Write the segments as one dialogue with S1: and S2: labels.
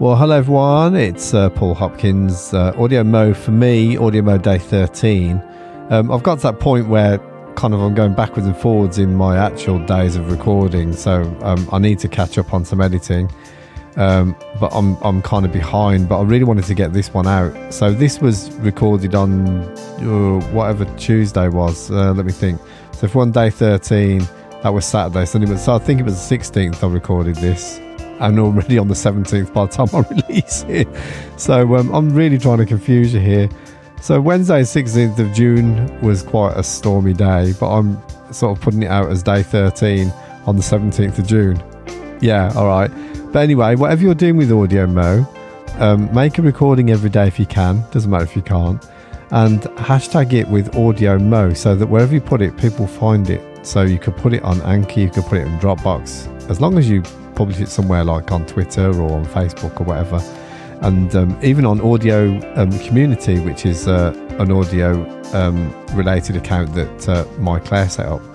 S1: Well, hello everyone, it's Paul Hopkins, Audio Mo for me, Audio Mo Day 13. I've got to that point where kind of I'm going backwards and forwards in my actual days of recording, so I need to catch up on some editing, but I'm kind of behind, but I really wanted to get this one out. So this was recorded on whatever Tuesday was, let me think. So for one Day 13, that was Saturday, so I think it was the 16th I recorded this. And already on the 17th by the time I release it. So I'm really trying to confuse you here. So Wednesday 16th of June was quite a stormy day, but I'm sort of putting it out as day 13 on the 17th of June. Yeah, alright. But anyway, whatever you're doing with Audio Mo, make a recording every day if you can, doesn't matter if you can't, and hashtag it with Audio Mo so that wherever you put it, people find it. So you could put it on Anchor, you could put it in Dropbox, as long as you publish it somewhere like on Twitter or on Facebook or whatever, and even on Audio Community, which is an audio related account that Mike Clare set up.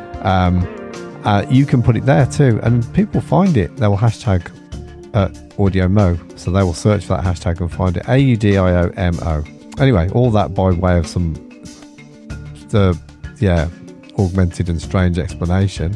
S1: You can put it there too, and people find it. They will hashtag Audio Mo, so they will search for that hashtag and find it. AUDIOMO. Anyway, all that by way of some augmented and strange explanation.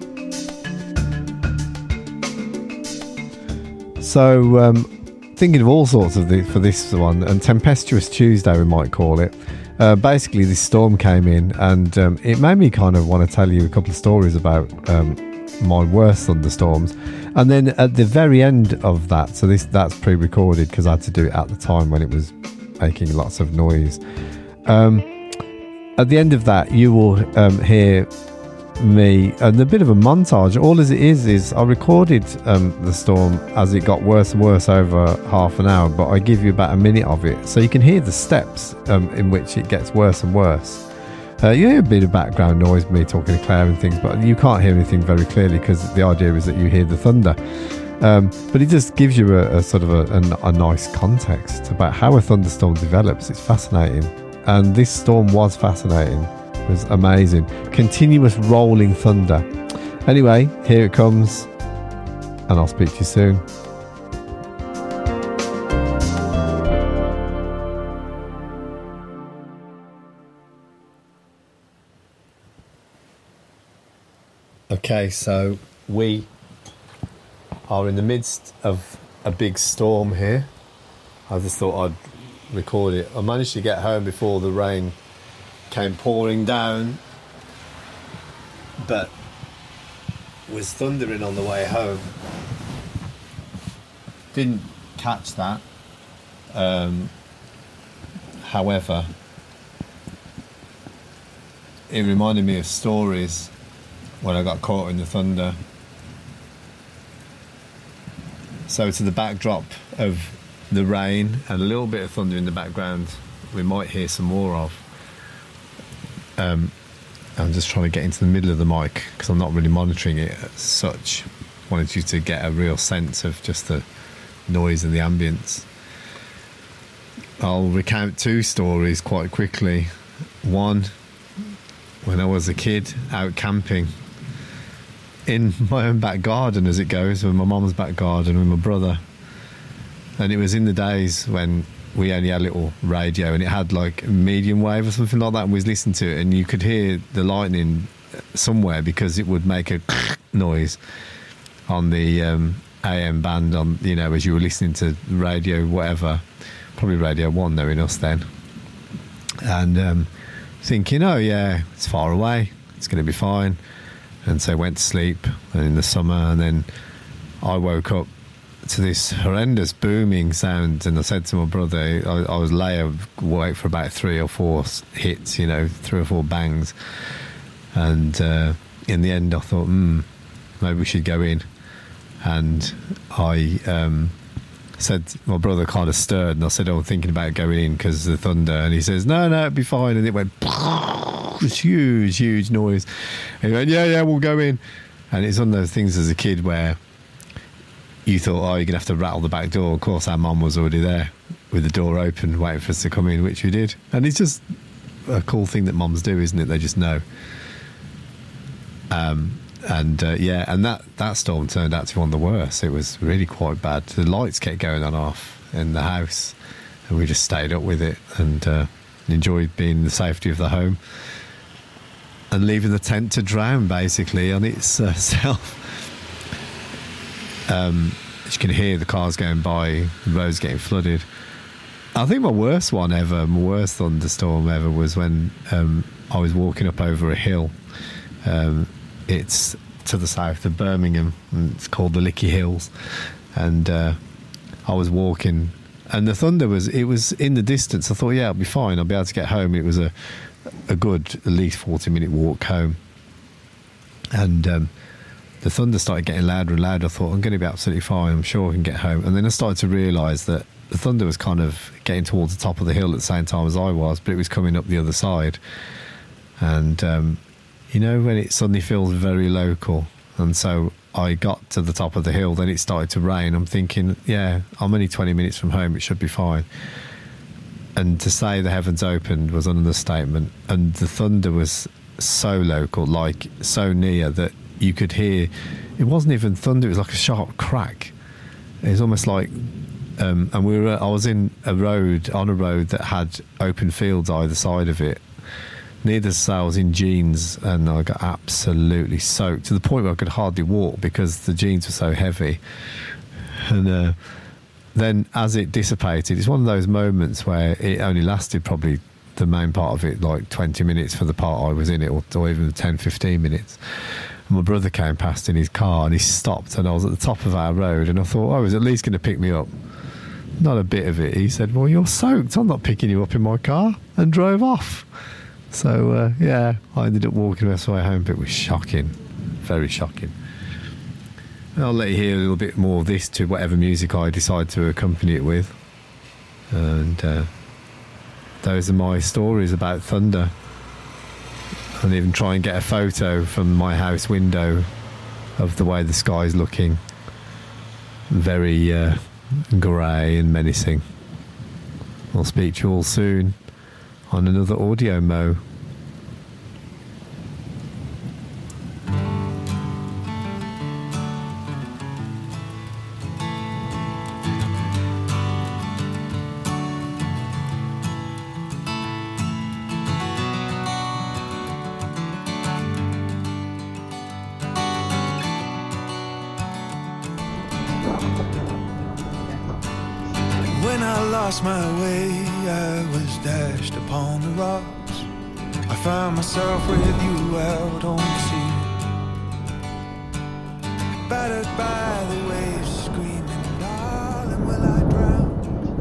S1: So, thinking of all sorts of for this one, and Tempestuous Tuesday we might call it. Basically, this storm came in, and it made me kind of want to tell you a couple of stories about my worst thunderstorms. And then at the very end of that, so that's pre-recorded because I had to do it at the time when it was making lots of noise. At the end of that, you will hear me and a bit of a montage. All as it is I recorded the storm as it got worse and worse over half an hour, but I give you about a minute of it so you can hear the steps in which it gets worse and worse. You hear a bit of background noise, me talking to Claire and things, but you can't hear anything very clearly because the idea is that you hear the thunder, but it just gives you a sort of a nice context about how a thunderstorm develops. It's fascinating, and this storm was fascinating. Was amazing. Continuous rolling thunder. Anyway, here it comes, and I'll speak to you soon. Okay, so we are in the midst of a big storm here. I just thought I'd record it. I managed to get home before the rain came pouring down, but was thundering on the way home. Didn't catch that. However, it reminded me of stories when I got caught in the thunder. So to the backdrop of the rain and a little bit of thunder in the background, we might hear some more of. I'm just trying to get into the middle of the mic because I'm not really monitoring it as such. Wanted you to get a real sense of just the noise and the ambience. I'll recount two stories quite quickly. One, when I was a kid out camping in my own back garden, as it goes, with my mum's back garden with my brother, and it was in the days when we only had a little radio and it had like a medium wave or something like that, and we was listening to it and you could hear the lightning somewhere because it would make a noise on the AM band on, you know, as you were listening to radio, whatever, probably Radio 1 knowing us then, and thinking, oh yeah, it's far away, it's going to be fine. And so I went to sleep in the summer, and then I woke up to this horrendous booming sound, and I said to my brother, I was lay awake for about 3 or 4 hits, 3 or 4 bangs, and in the end I thought, maybe we should go in. And I said, my brother kind of stirred, and I said, I'm thinking about going in because of the thunder, and he says, no, it'll be fine. And it went huge noise, and he went, yeah, we'll go in. And it's one of those things as a kid where you thought, oh, you're going to have to rattle the back door. Of course, our mum was already there with the door open, waiting for us to come in, which we did. And it's just a cool thing that mums do, isn't it? They just know. And and that storm turned out to be one of the worst. It was really quite bad. The lights kept going on and off in the house, and we just stayed up with it and enjoyed being in the safety of the home and leaving the tent to drown basically on itself. As you can hear the cars going by, the roads getting flooded. I think my worst thunderstorm ever was when I was walking up over a hill. It's to the south of Birmingham, and it's called the Lickey Hills. And I was walking, and the thunder was in the distance. I thought, yeah, I'll be fine. I'll be able to get home. It was a good, at least 40-minute walk home. And the thunder started getting louder and louder. I thought, I'm going to be absolutely fine. I'm sure I can get home. And then I started to realise that the thunder was kind of getting towards the top of the hill at the same time as I was, but it was coming up the other side. And when it suddenly feels very local. And so I got to the top of the hill, then it started to rain. I'm thinking, yeah, I'm only 20 minutes from home, it should be fine. And to say the heavens opened was an understatement. And the thunder was so local, like so near that you could hear, it wasn't even thunder, it was like a sharp crack. It was almost like, and I was on a road that had open fields either side of it. Needless to say, I was in jeans and I got absolutely soaked to the point where I could hardly walk because the jeans were so heavy. And then as it dissipated, it's one of those moments where it only lasted probably the main part of it, like 20 minutes for the part I was in it, or even 10, 15 minutes. And my brother came past in his car and he stopped, and I was at the top of our road, and I thought, oh, he's at least going to pick me up. Not a bit of it. He said, well, you're soaked, I'm not picking you up in my car, and drove off. So, I ended up walking the rest of the way home, but it was shocking. Very shocking. I'll let you hear a little bit more of this to whatever music I decide to accompany it with. And those are my stories about thunder. I'll even try and get a photo from my house window of the way the sky's looking. Very grey and menacing. I'll speak to you all soon on another audio mo.
S2: When I lost my way, I was dashed upon the rocks. I found myself with you out on the sea, battered by the waves, screaming, darling, will I drown?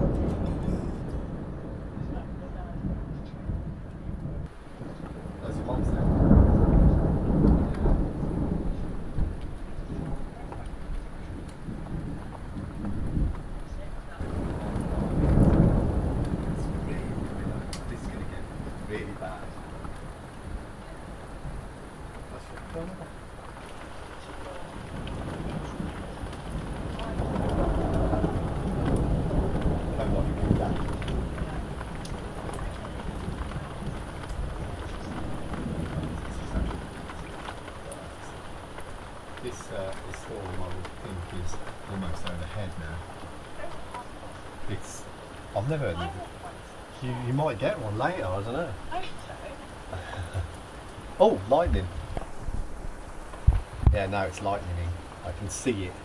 S1: This storm, I would think, is almost overhead now. I've never heard of it. You might get one later, I don't know. Oh, lightning. Yeah, no, it's lightning. I can see it.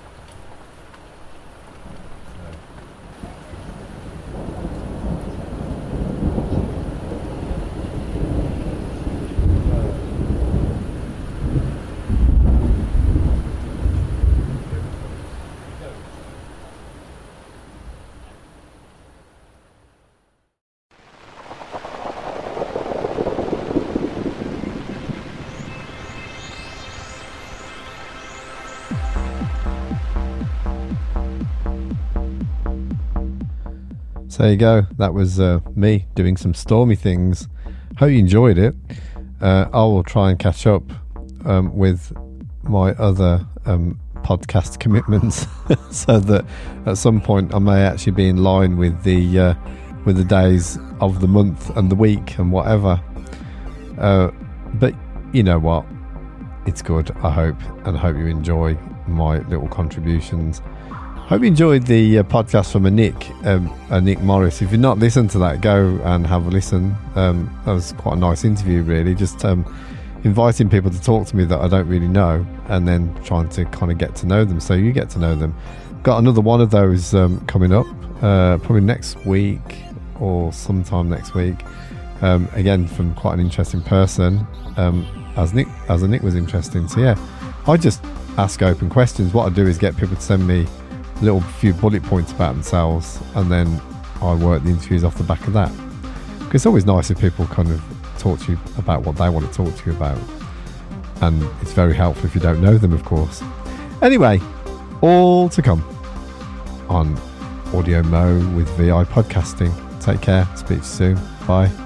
S1: So there you go. That was me doing some stormy things. Hope you enjoyed it. I will try and catch up with my other podcast commitments so that at some point I may actually be in line with the days of the month and the week and whatever. But you know what? it's good, I hope, and I hope you enjoy my little contributions. Hope you enjoyed the podcast from Nick Morris. If you've not listened to that, go and have a listen. That was quite a nice interview, really. Just inviting people to talk to me that I don't really know, and then trying to kind of get to know them, so you get to know them. Got another one of those coming up, probably next week or sometime next week. Again, from quite an interesting person, as Nick was interesting. So yeah, I just ask open questions. What I do is get people to send me a little few bullet points about themselves, and then I work the interviews off the back of that. Because it's always nice if people kind of talk to you about what they want to talk to you about, and it's very helpful if you don't know them, of course. Anyway, all to come on Audio Mo with VI Podcasting. Take care. Speak to you soon. Bye.